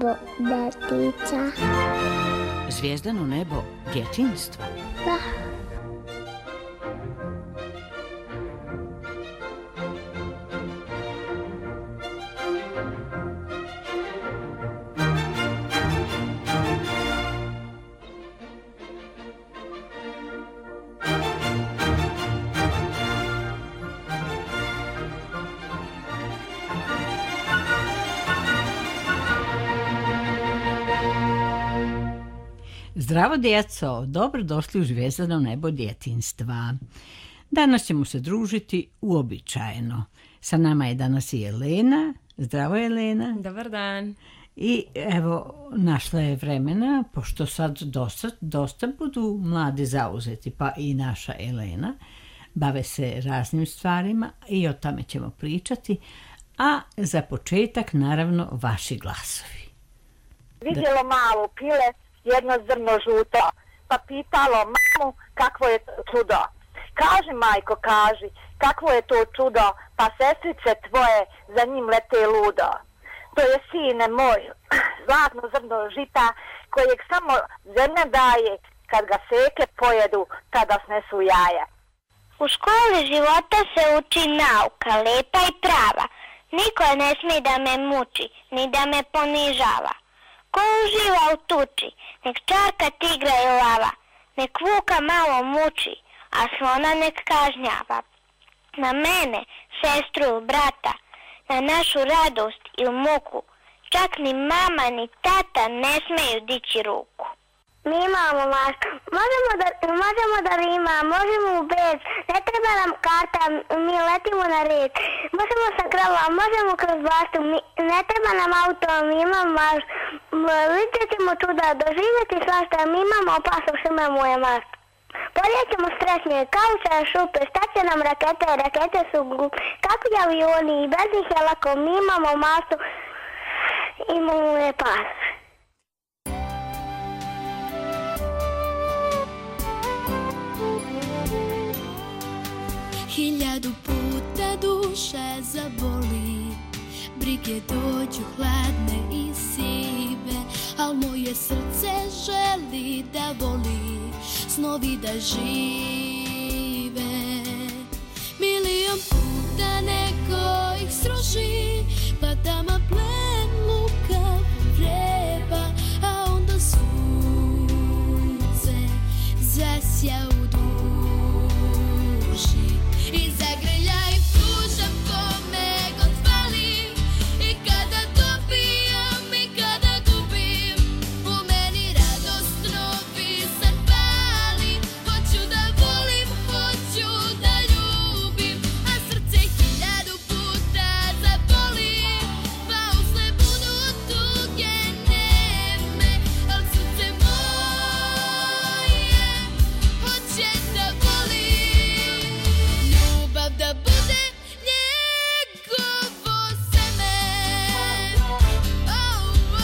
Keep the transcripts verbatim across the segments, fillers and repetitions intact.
nebo djetica. Zvijezdano nebo djetinjstva. Da. Zdravo djeco, dobrodošli u Zvijezdano nebo djetinjstva. Danas ćemo se družiti uobičajeno. Sa nama je danas i Elena. Zdravo Elena. Dobar dan. I evo, našla je vremena, pošto sad dosta, dosta budu mladi zauzeti, pa i naša Elena, bave se raznim stvarima i o tome ćemo pričati, a za početak naravno vaši glasovi. Vidjelo malo pile, jedno zrno žuto, pa pitalo mamu kakvo je to čudo. Kaži majko, kaži, kakvo je to čudo, pa sestrice tvoje za njim lete ludo. To je, sine moj, zlatno zrno žita, kojeg samo zemlja daje, kad ga seke pojedu, tada snesu jaja. U školi života se uči nauka, lepa i prava. Niko ne smije da me muči, ni da me ponižava. Ko uživa u tuči, nek čarka tigra i lava, nek vuka malo muči, a slona nek kažnjava. Na mene, sestru, brata, na našu radost i muku, čak ni mama ni tata ne smeju dići ruku. Mi imamo maštu, možemo da, možemo da rima, možemo u bez, ne treba nam karta, mi letimo na red. Možemo sa krava, možemo kroz baštu, mi, ne treba nam auto, mi imamo maštu. Vidjet ćemo čuda, doživjeti svašta, mi imamo opasno šume moje maštu. Poljećemo stresnije, kauče, šupe, šta će nam rakete, rakete su glup, kakvi avioni i bez njih je lako, mi imamo maštu, imamo je pas. Hiljadu puta duša zaboli, brige dođu hladne i sive, al moje srce želi da voli, snovi da žive. Milion puta neko ih sruši, pa tama plen luka vreba, a onda sunce zasja u duši i zagrljaj pružam kome god fali, i kada dobijam i kada gubim, u meni radost novi san pali. Hoću da volim, hoću da ljubim, a srce hiljadu puta zaboli, pa usne budu tuge neme, al srce moje hoće da voli. Ljubav da bude njegovo seme. Oh, oh.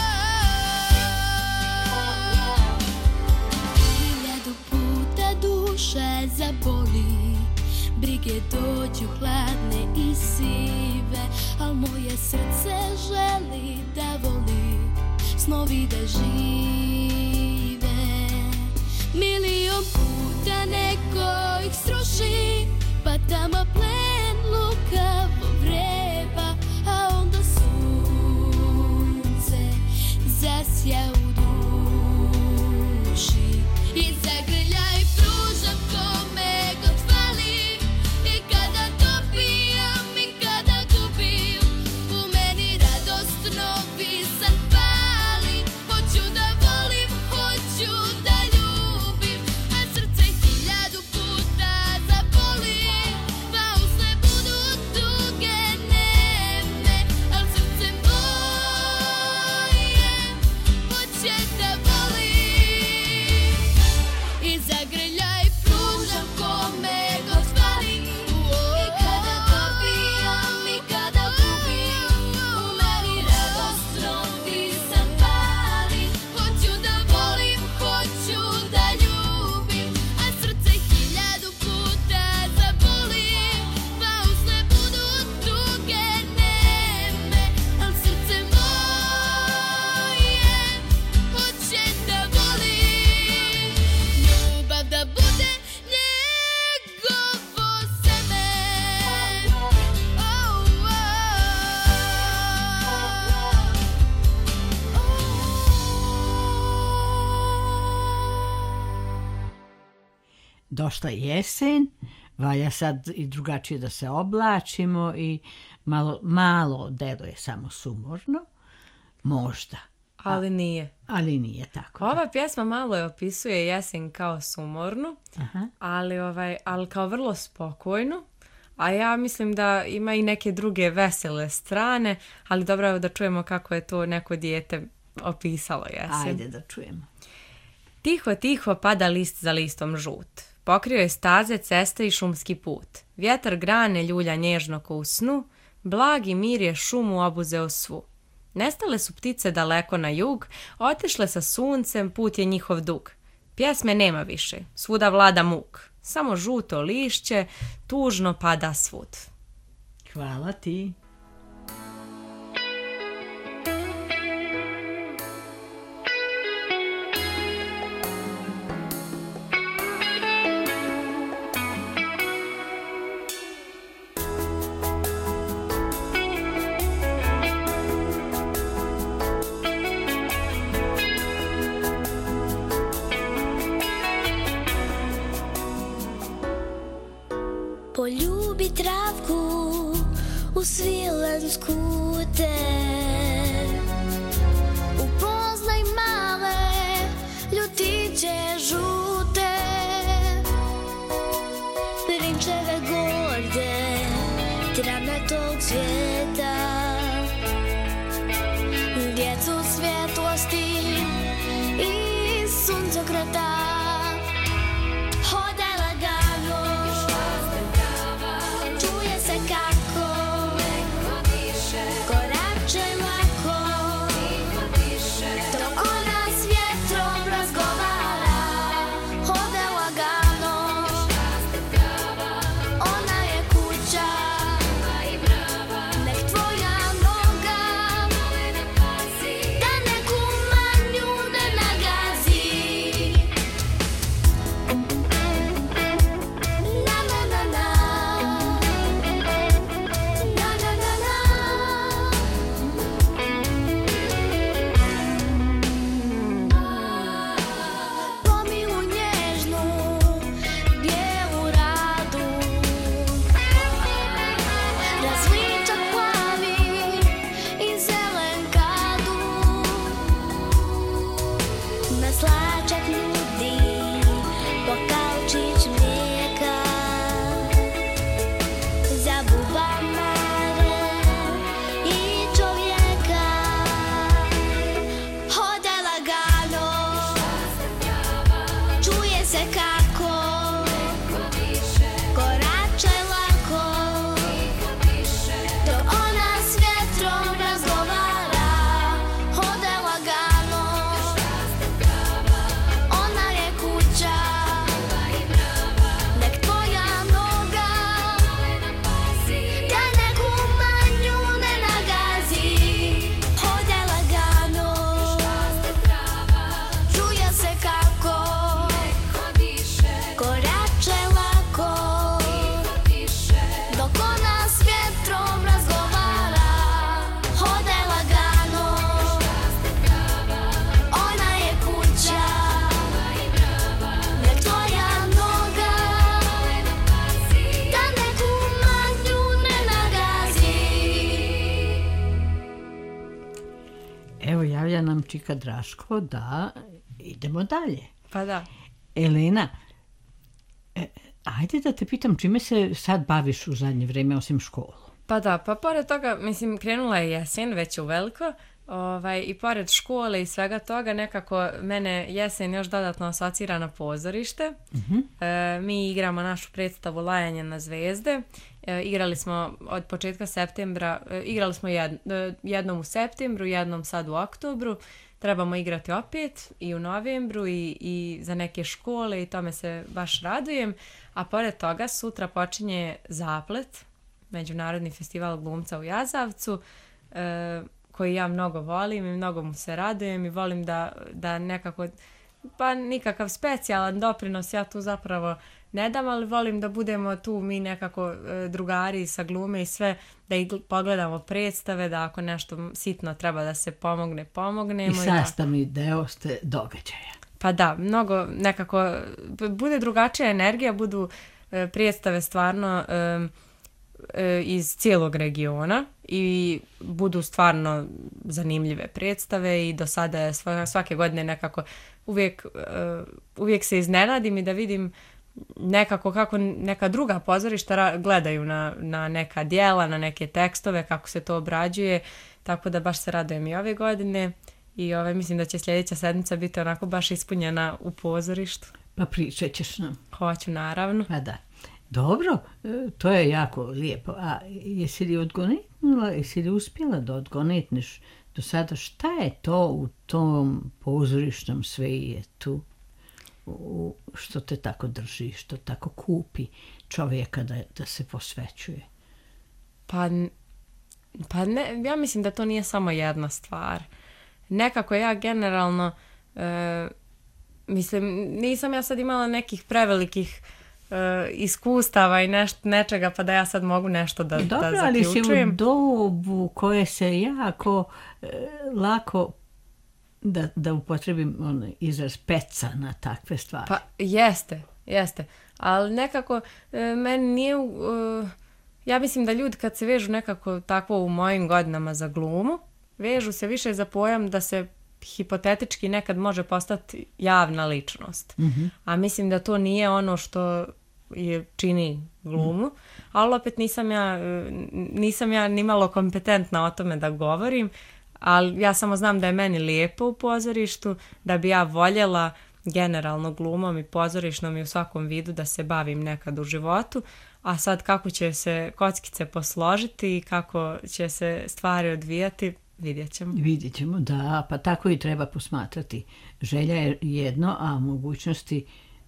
Hiljadu puta duša zaboli, brige dođu hladne i sive, al moje srce želi da voli, snovi da žive. Milion puta neko ih sruši, pa tamo plen lukavo vreba, a onda sunce zasja u duši i zagrljaj pružam kome god fali, i kada dobijam i kada gubim, u meni radost novi san pali. Hoću da volim, hoću da ljubim, a srce hiljadu došla jesen, valja sad i drugačije da se oblačimo i malo, malo deluje samo sumorno, možda. Ali nije. Ali nije tako. Ova pjesma malo je opisuje jesen kao sumornu, Aha. ali, ovaj, ali kao vrlo spokojnu. A ja mislim da ima i neke druge vesele strane, ali dobro je da čujemo kako je to neko dijete opisalo jesen. Ajde da čujemo. Tiho, tiho pada list za listom žut. Pokrio je staze, ceste i šumski put. Vjetar grane ljulja nježno ko u snu, blagi mir je šumu obuzeo svu. Nestale su ptice daleko na jug, otišle sa suncem, put je njihov dug. Pjesme nema više, svuda vlada muk. Samo žuto lišće tužno pada svud. Hvala ti. Poljubi travku u svilensku te, upoznaj male ljutiće žute, prinčeve gorde travnatog svijeta, djecu svjetlosti i suncokreta. Nam Čika Draško da idemo dalje. Pa da. Elena, e, ajde da te pitam čime se sad baviš u zadnje vrijeme osim školu? Pa da, pa pored toga, mislim, krenula je jesen već u veliko, ovaj, i pored škole i svega toga nekako mene jesen još dodatno asocira na pozorište. Uh-huh. E, mi igramo našu predstavu Lajanje na zvezde. E, igrali smo od početka septembra, e, igrali smo jed, e, jednom u septembru, jednom sad u oktobru. Trebamo igrati opet i u novembru i, i za neke škole i tome se baš radujem. A pored toga sutra počinje Zaplet, Međunarodni festival glumca u Jazavcu, e, koji ja mnogo volim i mnogo mu se radujem i volim da, da nekako, pa nikakav specijalan doprinos ja tu zapravo ne dam, ali volim da budemo tu mi nekako e, drugari sa glume i sve, da ih pogledamo predstave, da ako nešto sitno treba da se pomogne, pomognemo. I sastavni deo ste događaja. pa da, mnogo nekako, bude drugačija energija, budu e, predstave stvarno e, e, iz cijelog regiona i budu stvarno zanimljive predstave i do sada je svake godine nekako uvijek, e, uvijek se iznenadim i da vidim nekako kako neka druga pozorišta gledaju na, na neka djela, na neke tekstove, kako se to obrađuje, tako da baš se radujem i ove godine i ove, mislim da će sljedeća sedmica biti onako baš ispunjena u pozorištu. Pa pričat ćeš nam. Hoću, naravno. Pa da. Dobro, to je jako lijepo. A jesi li odgonetnula, jesi li uspjela da odgonetneš do sada šta je to u tom pozorišnom svijetu što te tako drži, što tako kupi čovjeka da, da se posvećuje? Pa, pa ne, ja mislim da to nije samo jedna stvar. Nekako ja generalno, e, mislim, nisam ja sad imala nekih prevelikih e, iskustava i neš, nečega pa da ja sad mogu nešto da, Dobro, da zaključujem. Dobro, ali si u dobu koje se jako e, lako da, da upotrebim onaj izraz peca na takve stvari. Pa jeste, jeste. Ali nekako e, meni nije... E, ja mislim da ljudi kad se vežu nekako takvo u mojim godinama za glumu, vežu se više za pojam da se hipotetički nekad može postati javna ličnost. Mm-hmm. A mislim da to nije ono što je čini glumu. Mm. Ali opet nisam ja, nisam ja nimalo kompetentna o tome da govorim, ali ja samo znam da je meni lijepo u pozorištu, da bi ja voljela generalno glumom i pozorišnom i u svakom vidu da se bavim nekad u životu, a sad kako će se kockice posložiti i kako će se stvari odvijati, vidjet ćemo. Vidjet ćemo, da, pa tako i treba posmatrati. Želja je jedno, a mogućnosti,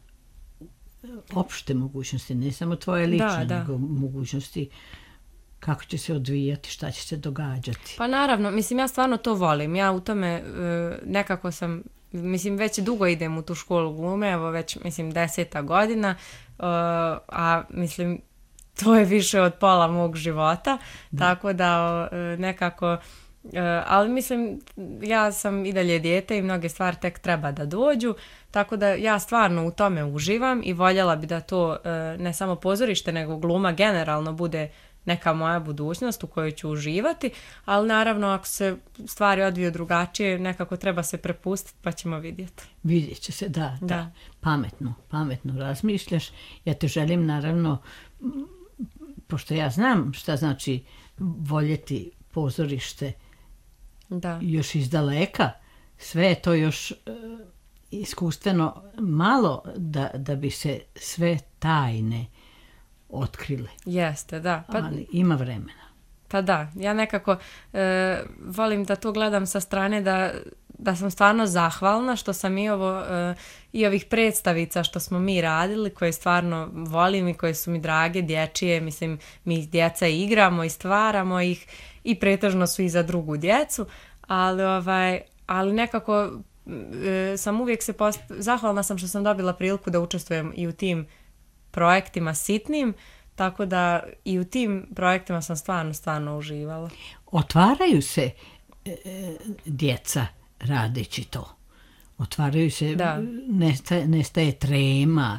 opšte mogućnosti, ne samo tvoje lične, da, da. nego mogućnosti kako će se odvijati, šta će se događati. Pa naravno, mislim, ja stvarno to volim. Ja u tome nekako sam, mislim, već dugo idem u tu školu glume, evo već, mislim, deseta godina, a mislim, to je više od pola mog života, da. Tako da nekako, ali mislim, ja sam i dalje dijete i mnoge stvari tek treba da dođu, tako da ja stvarno u tome uživam i voljela bi da to ne samo pozorište, nego gluma generalno bude neka moja budućnost u kojoj ću uživati, ali naravno ako se stvari odviju drugačije, nekako treba se prepustiti pa ćemo vidjeti. Vidjet će se, da, da. da. Pametno, pametno razmišljaš. Ja te želim naravno, pošto ja znam šta znači voljeti pozorište da. Još iz daleka, sve je to još uh, iskustveno malo da, da bi se sve tajne otkrile. Jeste, da. Pa, ali ima vremena. Pa da, ja nekako e, volim da to gledam sa strane da, da sam stvarno zahvalna što sam i ovo e, i ovih predstavica što smo mi radili, koje stvarno volim i koje su mi drage, dječije, mislim, mi djeca igramo i stvaramo ih i pretežno su i za drugu djecu, ali, ovaj, ali nekako e, sam uvijek se post... zahvalna sam što sam dobila priliku da učestvujem i u tim projektima sitnim, tako da i u tim projektima sam stvarno, stvarno uživala. Otvaraju se e, djeca radeći to. Otvaraju se, nestaje, nestaje trema,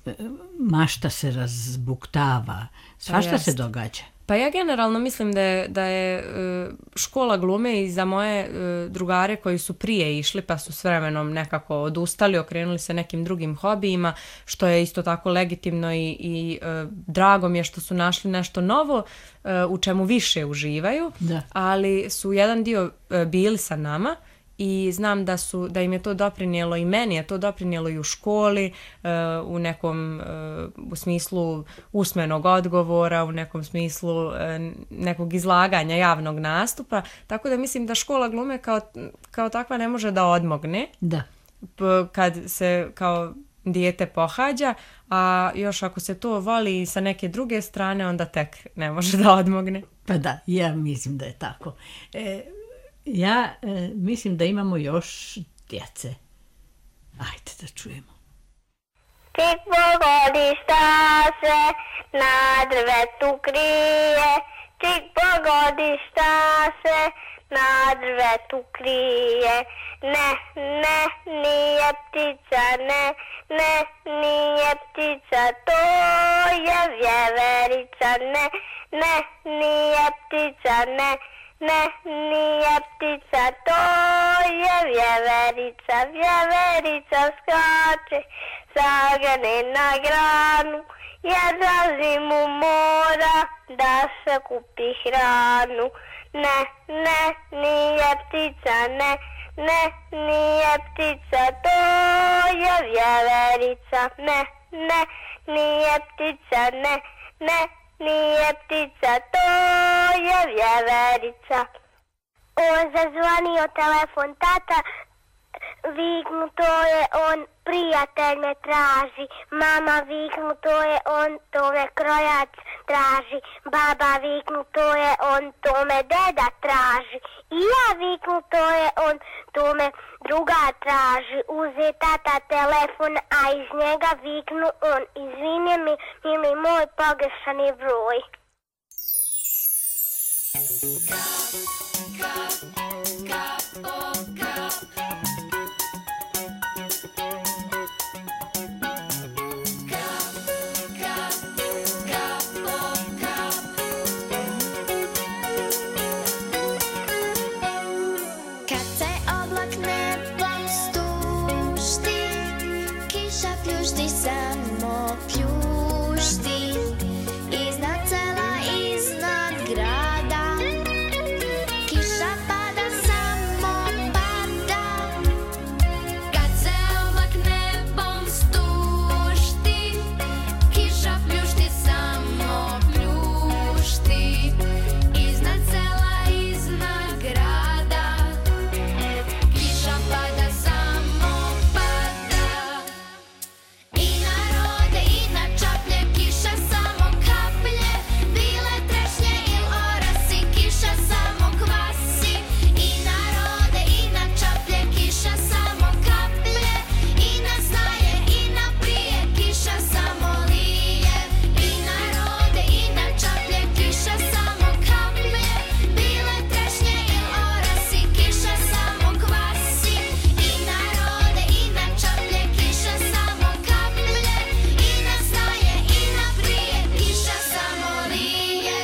mašta se razbuktava, svašta pa se događa. Pa ja generalno mislim da je, da je škola glume i za moje drugare koji su prije išli pa su s vremenom nekako odustali, okrenuli se nekim drugim hobijima, što je isto tako legitimno i, i drago mi je što su našli nešto novo u čemu više uživaju, da. Ali su jedan dio bili sa nama i znam da su da im je to doprinijelo i meni je to doprinijelo i u školi, u nekom u smislu usmenog odgovora, u nekom smislu nekog izlaganja javnog nastupa, tako da mislim da škola glume kao, kao takva ne može da odmogne. Da. Kad se kao dijete pohađa, a još ako se to voli sa neke druge strane, onda tek ne može da odmogne. Pa da, ja mislim da je tako. E, Ja e, mislim da imamo još djece. Ajde da čujemo. Tik pogodi šta se na drvetu krije, tik pogodi šta se na drvetu krije. Ne, ne, nije ptica, ne, ne, nije ptica, to je vjeverica. Ne, ne, nije ptica, ne, ne, nije ptica, to je vjeverica. Vjeverica skače, zagane na granu, jer za zimu mora da se kupi hranu. Ne, ne, nije ptica, ne, ne, nije ptica, to je vjeverica. Ne, ne, nije ptica, ne, ne, nije ptica, to je vjeverica. On zazvonio telefon, tata viknu, to je on, prijatelj me traži. Mama viknu, to je on, to me krojac traži. Baba viknu, to je on, to me deda traži. I ja viknu, to je on, to me druga traži. Uze tata telefon, a iz njega viknu on, izvini mi, mili moj, pogrešan je broj. Samo pljušti iznad sela, iznad grada. Kiša pada, samo pada. Kad se oblak nebom stušti, kiša pljušti, samo pljušti iznad sela, iznad grada. Kiša pada, samo pada. I na rode i na čaplje kiša samo kaplje, bile trešnje il orasi kiša samo kvasi. I na rode i na čaplje kiša samo kaplje, i na snaje i na prije kiša samo lije. I na rode i na čaplje kiša samo kaplje, bile trešnje il orasi kiša samo kvasi. I na rode i na čaplje kiša samo kaplje, i na snaje i na prije kiša samo lije.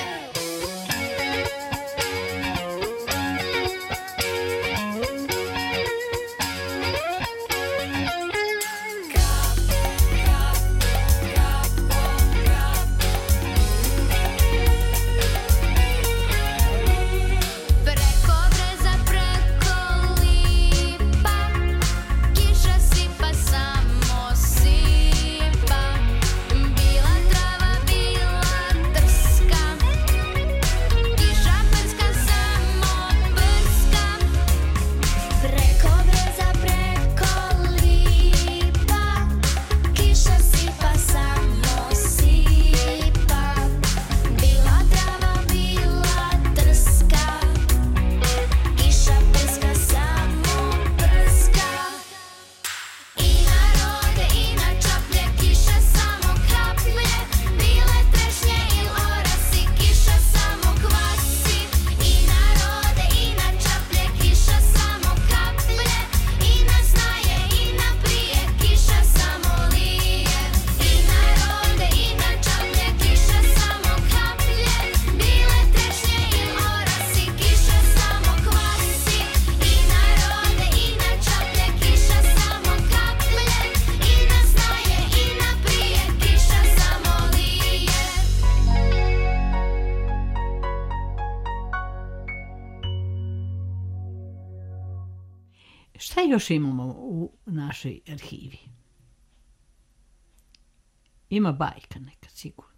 Preko breza, preko lipa, kiša sipa, samo sipa. Bila trava, bila trska, kiša prska, samo prska. Preko breza, preko lipa, kiša sipa, samo sipa. Bila trava, bila trska, kiša prska, samo prska. I na rode i na čaplje kiša samo kaplje, bile trešnje il orasi kiša samo kvasi. I na rode i na čaplje kiša samo kaplje, i na snaje i na prije kiša samo lije. I na rode i na čaplje kiša samo kaplje, bile trešnje il orasi kiša samo kvasi. I na rode i na čaplje kiša samo kaplje, i na snaje i na prije kiša samo lije. Šta još imamo u našoj arhivi? Ima bajka neka, sigurno.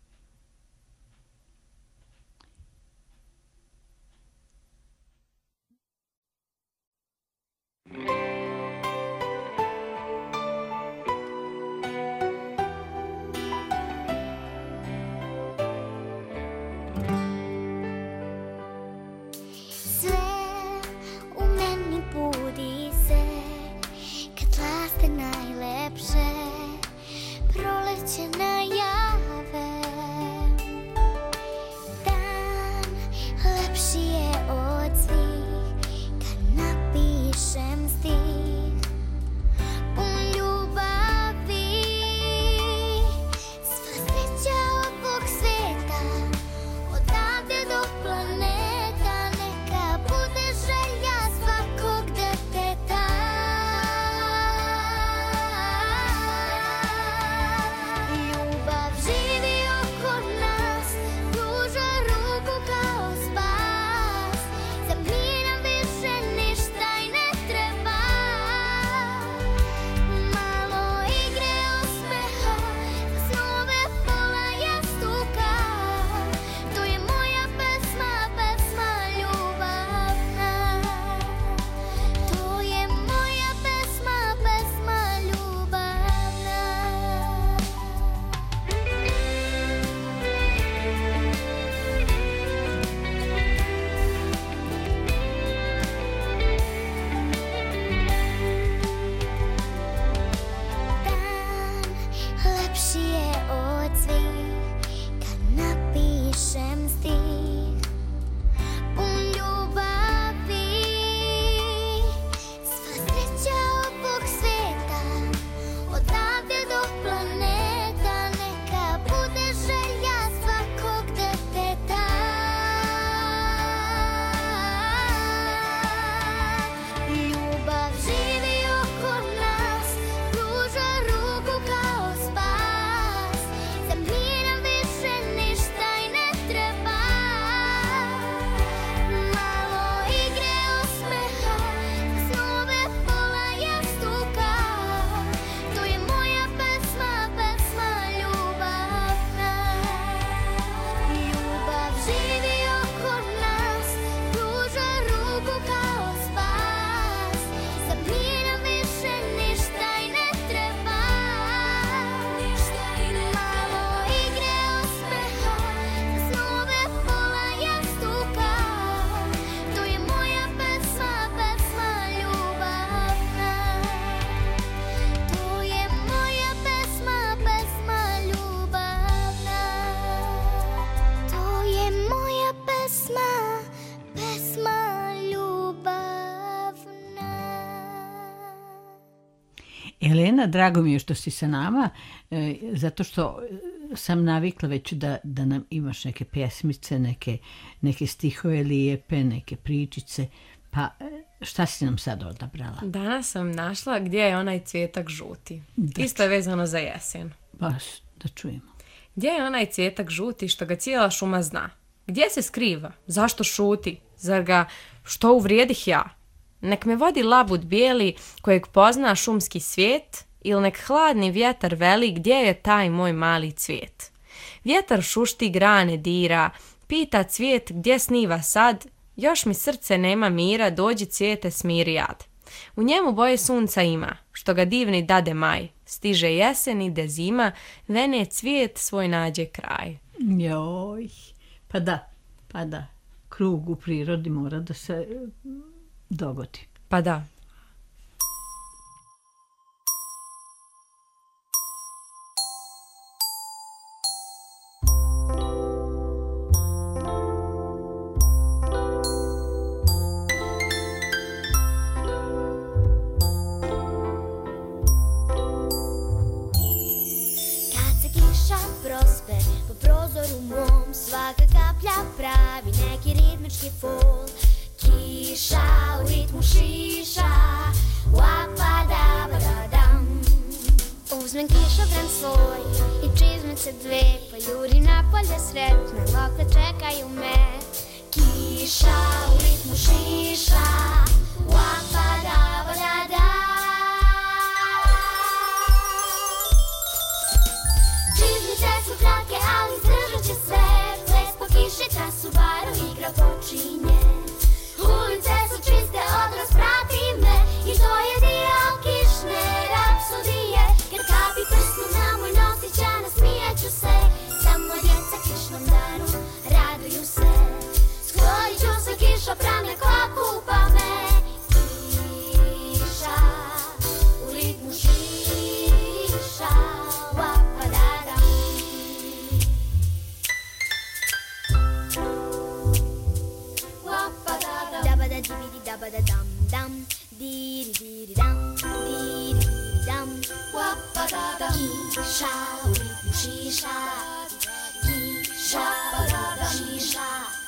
Sve u meni budi se kad laste najlepše, proleće najavljuje. Elena, drago mi je što si sa nama, e, zato što sam navikla već da, da nam imaš neke pjesmice, neke, neke stihove lijepe, neke pričice, pa šta si nam sad odabrala? Danas sam našla Gdje je onaj cvijetak žuti. Da. Isto je vezano za jesen. Baš, da čujemo. Gdje je onaj cvijetak žuti što ga cijela šuma zna? Gdje se skriva? Zašto šuti? Zar ga što uvrijedih ja? Nek me vodi labud bijeli kojeg pozna šumski svijet, ili nek hladni vjetar veli gdje je taj moj mali cvijet. Vjetar šušti grane dira, pita cvijet gdje sniva sad, još mi srce nema mira, dođi cvijete smiri jad. U njemu boje sunca ima, što ga divni dade maj, stiže jesen ide zima, vene cvijet svoj nađe kraj. Joj, pa da, pa da, krug u prirodi mora da se dogodi. Pa da. Po prozoru mom svaka kaplja pravi neki ritmički fol. Kiša u ritmu šiša, wapadabadadam. Uzmem kišobran svoj i čizmice dve, pa jurim napolje sretna, lokle čekaju me. Kiša u ritmu šiša, wapadabadadam. Čizmice su kratke, ali zdržat će sve. Ples po kiši, ta Subaru igra počinje. Ulice su čiste, odraz prati me, i to je dio kišne rapsodije. Kad kapi prsnu na moj nos i će nasmijeću se. Samo djeca kišnom danu raduju se. Sklonit ću se kišobrane koja kupa me. Kiša u ritmu šiša, wapadadam. Wapadadam. Dabada dibidi dabada dam dam, diri diri dam, diri diri dam. Wapadadam. Kiša u ritmu šiša, kiša u ritmu šiša.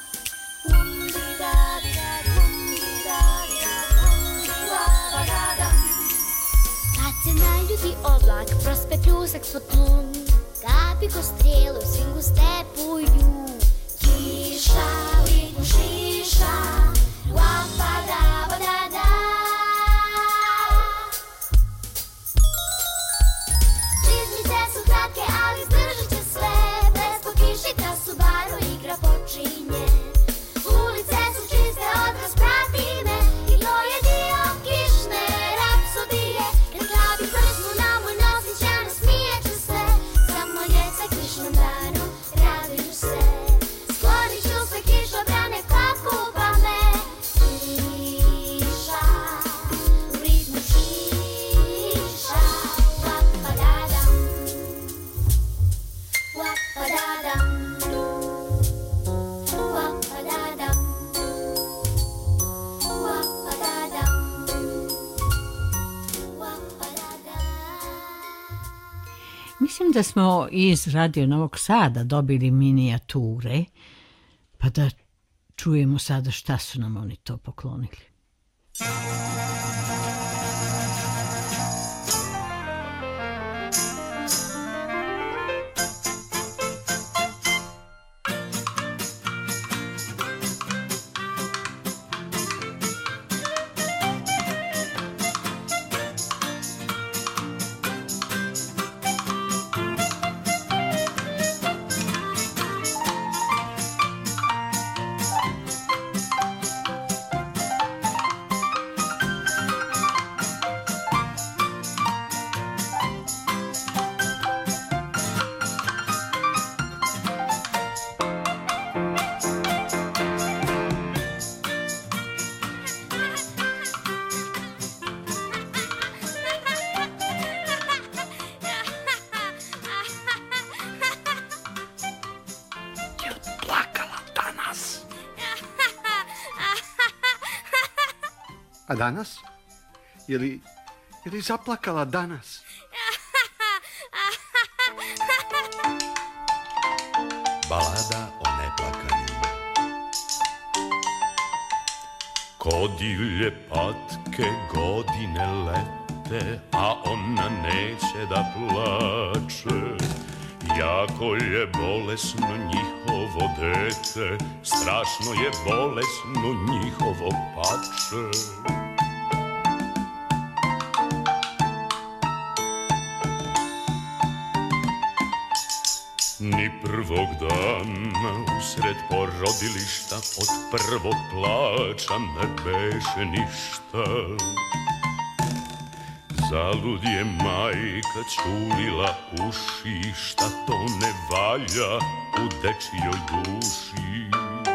Kad se naljuti oblak, prospe pljusak svoj tlum, kapi ko strijelu, svingu stepuju. Kiša u ritmu šiša, wapadabadada. Čizmice su kratke, ali zdržat će sve. Ples po kiši, ta Subaru igra počinje. Ulice su čiste, odraz prati me, i to je dio kišne rapsodije. Kad kapi prsnu na moj nos i će nasmijeću se. Samo djeca kišnom danu raduju se. Sklonit ću sve kišobrane koja kupa me. Kiša u ritmu šiša, wapadadam, wapadadam, wapadadam, wapadadam, wapadadam. Mislim da smo iz Radio Novog Sada dobili minijature, pa da čujemo sada šta su nam oni to poklonili. A danas? Je li, Je li zaplakala danas? Balada o neplakanju. Ko divlje patke godine lete, a ona neće da plače. Jako je bolesno njihovo dete, strašno je bolesno njihovo pače. Ni prvog dana usred porodilišta od prvog plača ne beše ništa. Zalud je majka čulila uši, šta to ne valja u dečijoj duši.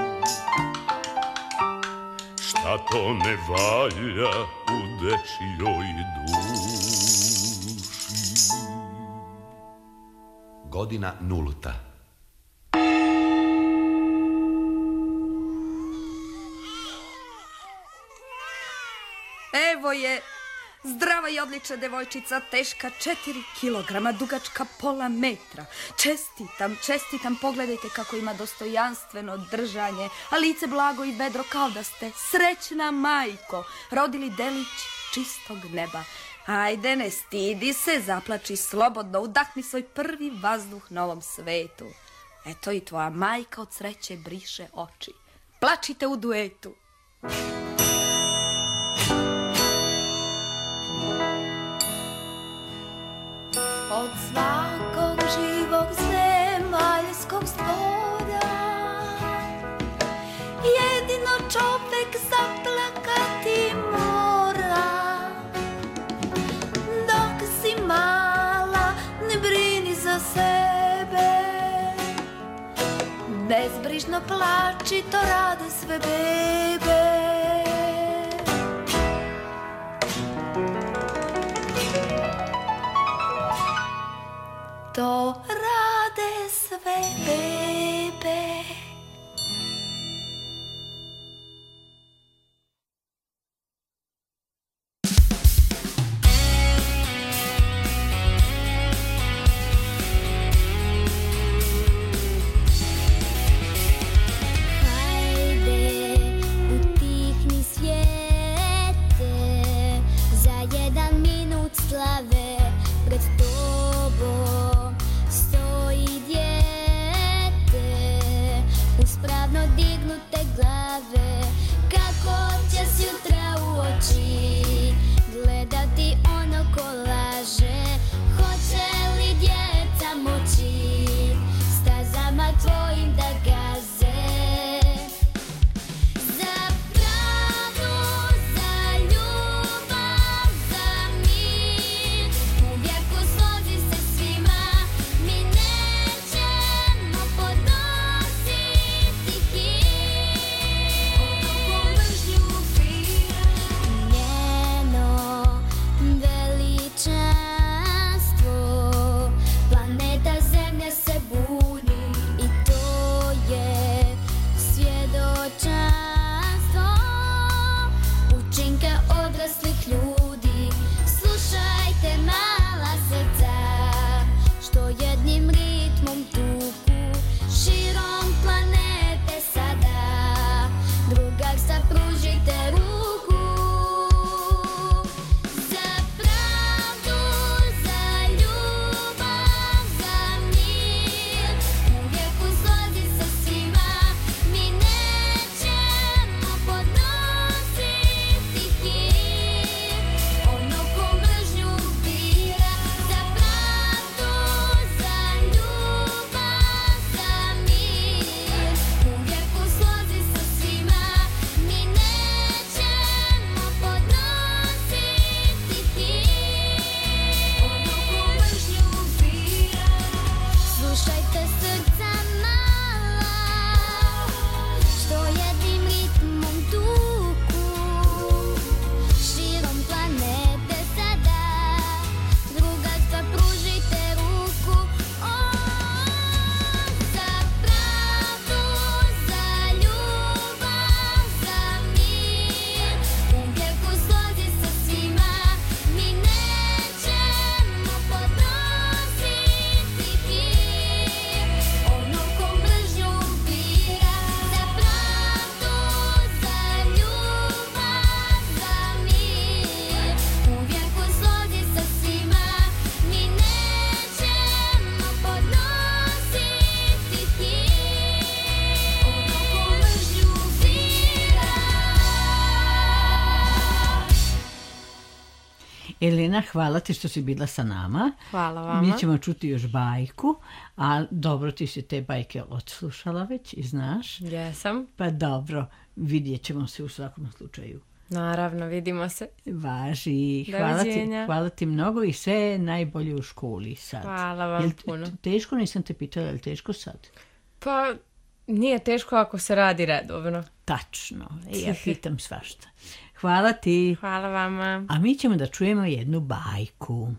Šta to ne valja u dečijoj duši. Godina nulta. Evo je zdrava i odlična devojčica, teška četiri kilograma, dugačka pola metra. Čestitam, čestitam, pogledajte kako ima dostojanstveno držanje, a lice blago i vedro kao da ste srećna majko, rodili delić čistog neba. Ajde, ne stidi se, zaplači slobodno, udahni svoj prvi vazduh na ovom svetu. Eto i tvoja majka od sreće briše oči. Plačite u duetu. Od svakog živog zemaljskog stvora jedino čovek zaplakati mora. Dok si mala, ne brini za sebe, bezbrižno plači, to rade sve bebe. To rade sve bebe. Hajde, utihni svijete, za jedan minut slave pred tobom stoji dijete, uspravno dignute glave. Kako će sutra u oči gledati ono ko laže? Hoće li djeca moći stazama tvojim da gaze? Za pravdu, za ljubav, za mir, uvijek u slozi se svima, mi nećemo podnositi hir. Ovu mržnju bira, njeno veličanstvo, planeta Zemlja se buni i to je Elena, hvala ti što si bila sa nama. Hvala vama. Mi ćemo čuti još bajku, a dobro, ti si te bajke odslušala već i znaš. Jesam. Pa dobro, vidjet ćemo se u svakom slučaju. Naravno, vidimo se. Važi. Hvala ti, Doviđenja. hvala ti mnogo i sve najbolje u školi sad. Hvala vam Jel puno. teško, nisam te pitala, je li teško sad? Pa, nije teško ako se radi redovno. Tačno, e, ja pitam svašta. Hvala ti. Hvala vama. A mi ćemo da čujemo jednu bajku.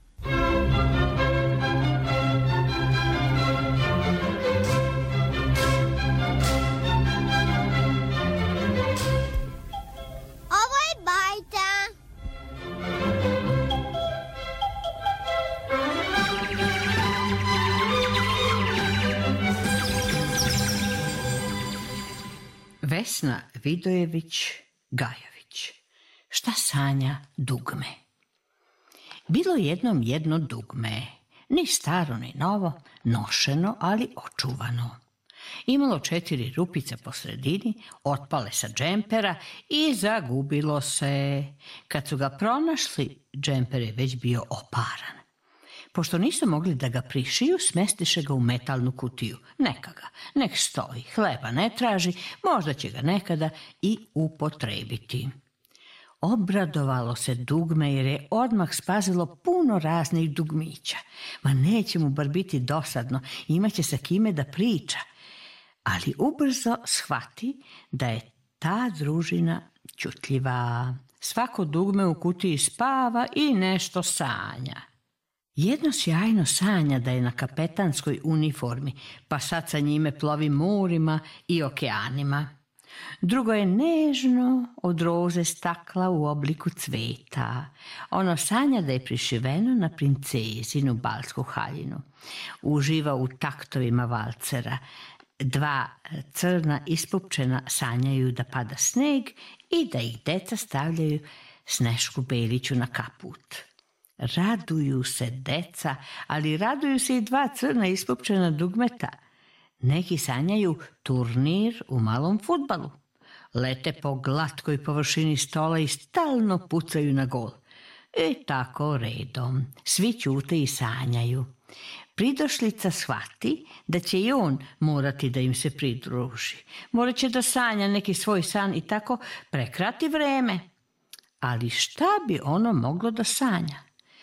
Ovo je bajta. Vesna Vidojević-Gajović. Šta sanja dugme? Bilo jednom jedno dugme, ni staro ni novo, nošeno, ali očuvano. Imalo četiri rupice po sredini, otpale sa džempera i zagubilo se. Kad su ga pronašli, džemper je već bio oparan. Pošto nisu mogli da ga prišiju, smestiše ga u metalnu kutiju. Neka ga, nek stoji, hleba ne traži, možda će ga nekada i upotrebiti. Obradovalo se dugme jer je odmah spazilo puno raznih dugmića. Ma neće mu bar biti dosadno, imaće sa kime da priča. Ali ubrzo shvati da je ta družina ćutljiva. Svako dugme u kutiji spava i nešto sanja. Jedno sjajno sanja da je na kapetanskoj uniformi, pa sad sa njime plovi morima i okeanima. Drugo je nežno od roze stakla u obliku cveta. Ono sanja da je prišiveno na princezinu balsku haljinu. Uživa u taktovima valcera. Dva crna ispupčena sanjaju da pada sneg i da ih deca stavljaju Snešku Beliću na kaput. Raduju se deca, ali raduju se i dva crna ispupčena dugmeta. Neki sanjaju turnir u malom fudbalu. Lete po glatkoj površini stola i stalno pucaju na gol. I tako redom. Svi ćute i sanjaju. Pridošlica shvati da će i on morati da im se pridruži. Morat će da sanja neki svoj san i tako prekrati vreme. Ali šta bi ono moglo da sanja?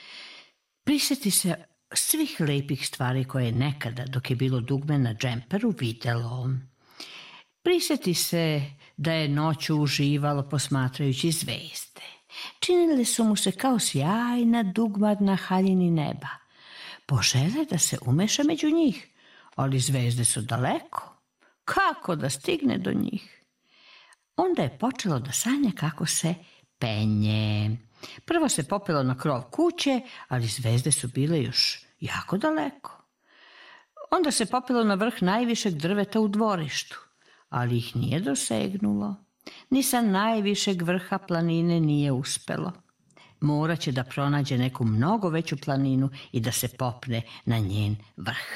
Prisjeti se svih lepih stvari koje je nekada, dok je bilo dugme na džemperu, videlo. Prisjeti se da je noću uživalo posmatrajući zvezde. Činile su mu se kao sjajna dugma na haljini neba. Požele da se umeša među njih, ali zvezde su daleko. Kako da stigne do njih? Onda je počelo da sanja kako se penje. Prvo se popelo na krov kuće, ali zvezde su bile još jako daleko. Onda se popelo na vrh najvišeg drveta u dvorištu, ali ih nije dosegnulo. Ni sa najvišeg vrha planine nije uspelo. Morat će da pronađe neku mnogo veću planinu i da se popne na njen vrh.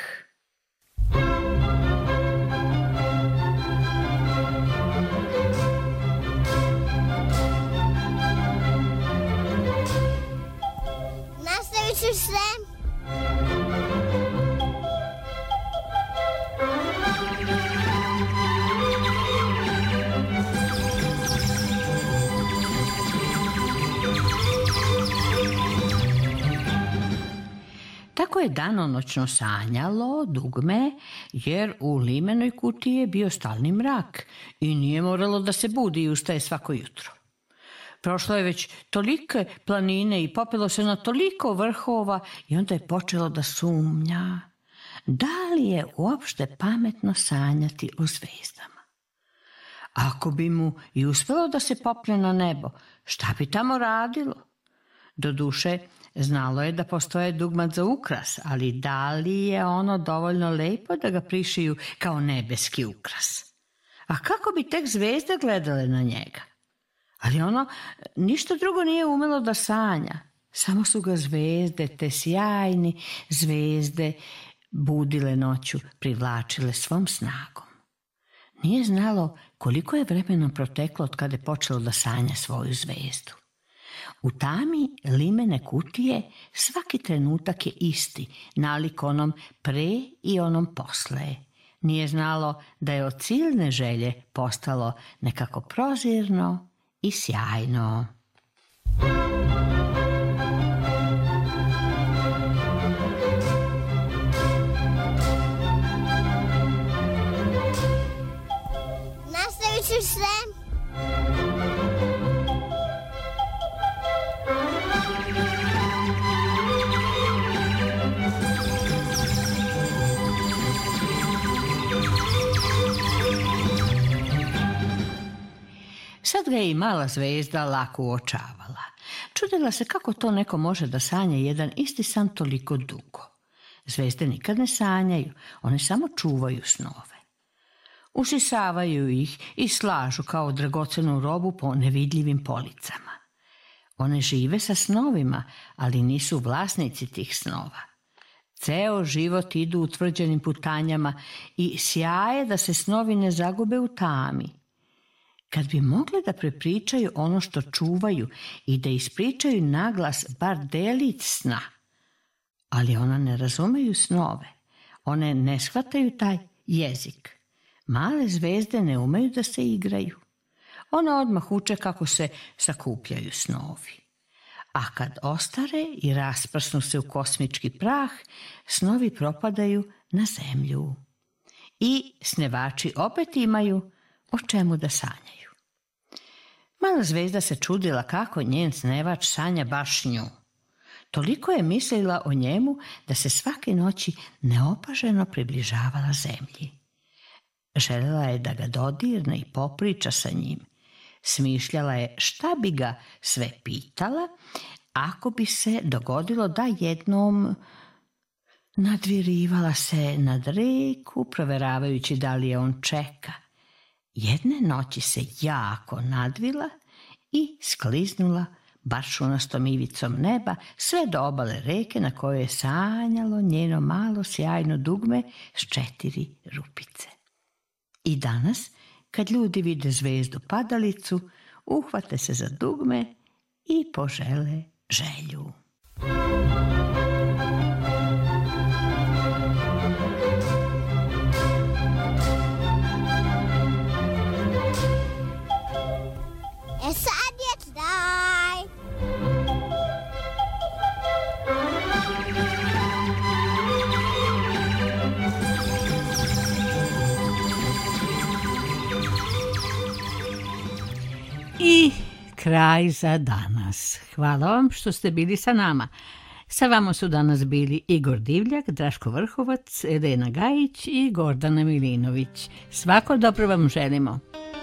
Nastavit ću se. Tako je danonoćno sanjalo dugme, jer u limenoj kutiji je bio stalni mrak i nije moralo da se budi i ustaje svako jutro. Prošlo je već tolike planine i popelo se na toliko vrhova i onda je počelo da sumnja. Da li je uopšte pametno sanjati o zvezdama? Ako bi mu i uspelo da se popne na nebo, šta bi tamo radilo? Doduše, znalo je da postoje dugmat za ukras, ali da li je ono dovoljno lepo da ga prišiju kao nebeski ukras? A kako bi tek zvezde gledale na njega? Ali ono ništa drugo nije umelo da sanja. Samo su ga zvezde, te sjajni zvezde, budile noću, privlačile svom snagom. Nije znalo koliko je vremena proteklo od kada je počelo da sanja svoju zvezdu. U tami limene kutije svaki trenutak je isti, nalik onom pre i onom posle. Nije znalo da je od silne želje postalo nekako prozirno i sjajno. Nastavit ću sve. Sad ga je i mala zvezda lako uočavala. Čudila se kako to neko može da sanja jedan isti san toliko dugo. Zvezde nikad ne sanjaju, one samo čuvaju snove. Usisavaju ih i slažu kao dragocenu robu po nevidljivim policama. One žive sa snovima, ali nisu vlasnici tih snova. Ceo život idu utvrđenim putanjama i sjaje da se snovi ne zagube u tami. Kad bi mogle da prepričaju ono što čuvaju i da ispričaju naglas bar delić sna. Ali ona ne razumeju snove. One ne shvataju taj jezik. Male zvezde ne umeju da se igraju. Ona odmah uče kako se sakupljaju snovi. A kad ostare i rasprsnu se u kosmički prah, snovi propadaju na zemlju. I snevači opet imaju o čemu da sanjaju. Mala zvezda se čudila kako njen snevač sanja baš nju. Toliko je mislila o njemu da se svake noći neopaženo približavala zemlji. Željela je da ga dodirne i popriča sa njim. Smišljala je šta bi ga sve pitala ako bi se dogodilo da jednom nadvirivala se nad reku, proveravajući da li je on čeka. Jedne noći se jako nadvila i skliznula baršunastom ivicom neba sve do obale reke na kojoj je sanjalo njeno malo sjajno dugme s četiri rupice. I danas, kad ljudi vide zvezdu padalicu, uhvate se za dugme i požele želju. E sad je kraj. I kraj za danas. Hvala vam što ste bili sa nama. Sa vama su danas bili Igor Divljak, Draško Vrhovac, Elena Gajić i Gordana Milinović. Svako dobro vam želimo.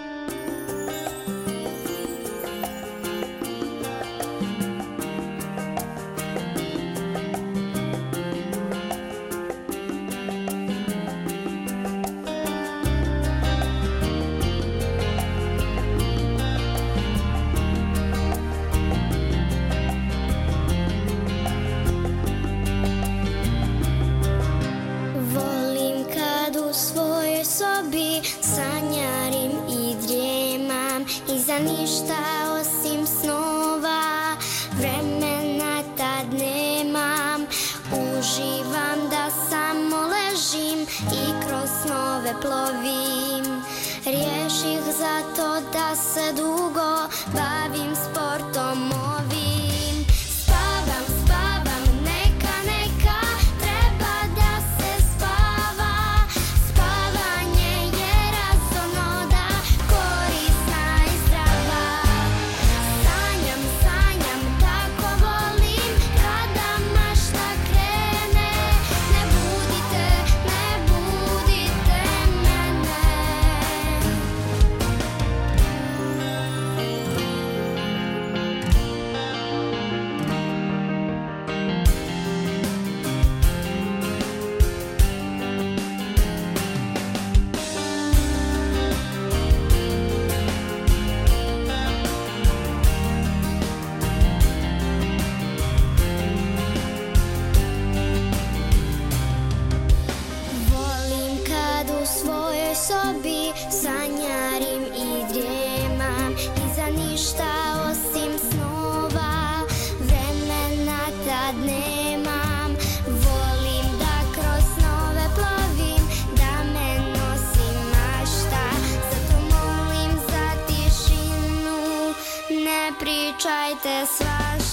Volim kad u svojoj sobi sanjarim i drijemam i za ništa osim snova vremena tad nemam. Uživam da samo ležim i kroz snove plovim. Riješih zato da se dugo bavim sportom ovim. Spavam, spavam, neka, neka, treba da se spava. Spavanje je razonoda, korisna i zdrava. Sanjam, sanjam, tako volim, kada mašta krene. Ne budite, ne budite mene. Volim kad u svojoj sobi sanjarim i drijemam i za ništa osim snova te svaš